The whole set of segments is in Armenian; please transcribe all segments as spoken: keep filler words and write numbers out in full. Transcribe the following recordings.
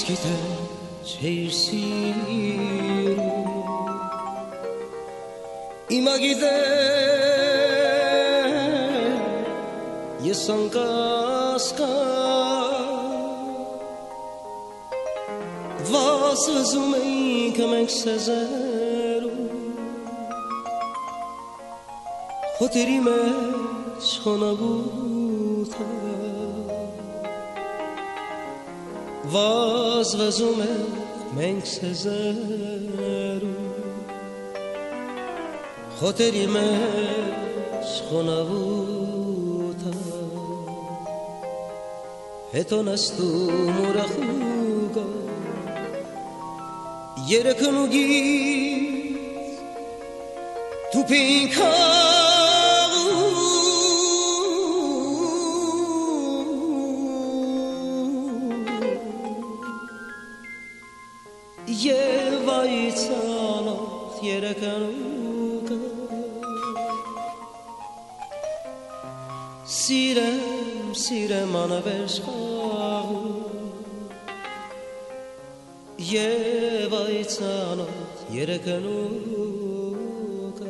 gite çeyrsiru ima gide yesankaska vazvazumei kamek sezeru hoterime shonabuta vazvazume մենք սեզերու խոտերի մեջ խոնավութա հետո նստում ուրախուգա երեքն ու գից թուփին Եվ այցանոց երեկանուկը Սիրեմ, սիրեմ անավերշխաղու Եվ այցանոց երեկանուկը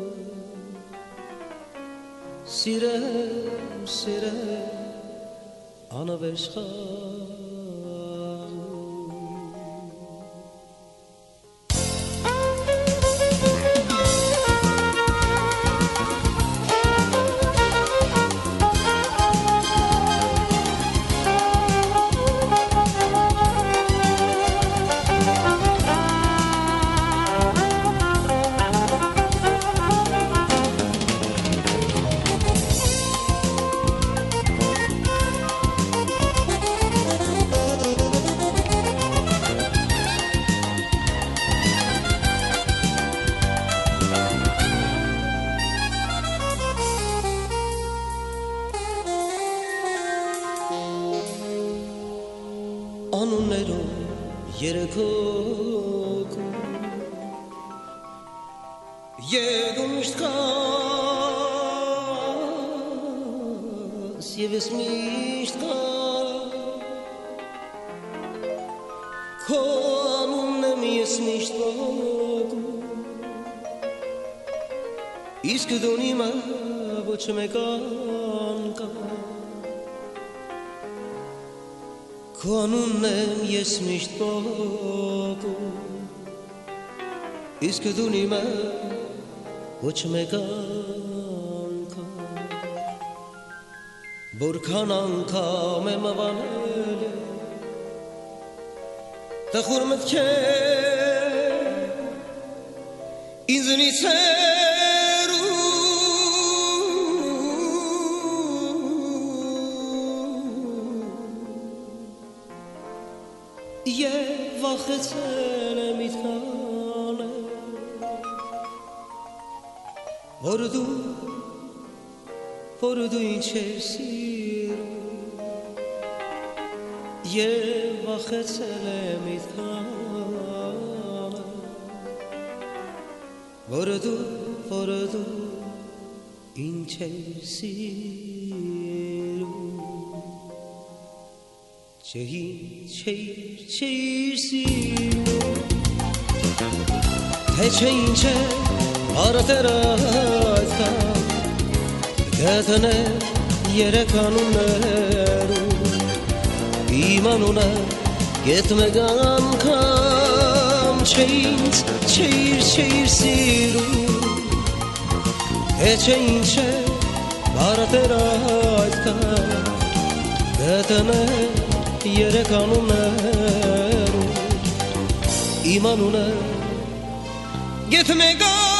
Սիրեմ, սիրեմ անավերշխաղու Անուններում երեքոքում Եվ դու միշտ կաս Եվ ես միշտ կա Քո անունն եմ ես միշտ բողոքում Իսկ դու նիմա ոչ մեկան կա Քո անունն եմ ես միշտ բողոքում Իսկ դու նիմա ոչ մեկան կա Որքան անգամ եմ ավանել Տխուր մտքեր ինձնից Եվ վախեցել եմ իդքանել Որ դու, որ դու ինչ ես սիրում Եվ վախեցել եմ իդքանել Որ դու, որ դու ինչ ես սիրում Çeyir, çeyir, çeyir sirum Te çeyince araterayta Gedene yere kanunleru İmanuna gitmeden kam Çeyir, çeyir, çeyir sirum Te çeyince araterayta Gedene երեկանուններում իմանունը գեթ մեգա